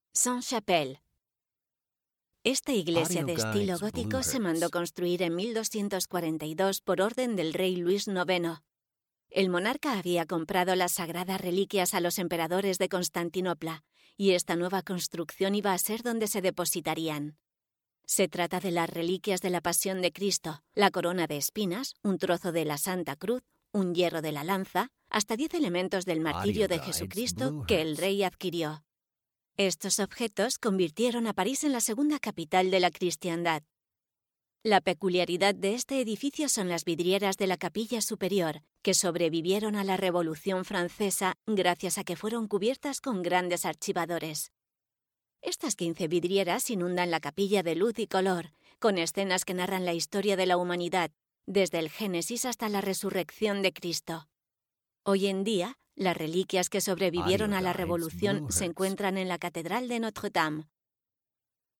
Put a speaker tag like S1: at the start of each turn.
S1: Sainte-Chapelle. Esta iglesia de estilo gótico se mandó construir en 1242 por orden del rey Luis IX. El monarca había comprado las sagradas reliquias a los emperadores de Constantinopla, y esta nueva construcción iba a ser donde se depositarían. Se trata de las reliquias de la Pasión de Cristo, la corona de espinas, un trozo de la Santa Cruz, un hierro de la lanza, hasta 10 elementos del martirio de Jesucristo que el rey adquirió. Estos objetos convirtieron a París en la segunda capital de la cristiandad. La peculiaridad de este edificio son las vidrieras de la capilla superior, que sobrevivieron a la Revolución Francesa gracias a que fueron cubiertas con grandes archivadores. Estas 15 vidrieras inundan la capilla de luz y color, con escenas que narran la historia de la humanidad, desde el Génesis hasta la resurrección de Cristo. Hoy en día, las reliquias que sobrevivieron a la Revolución se encuentran en la Catedral de Notre-Dame,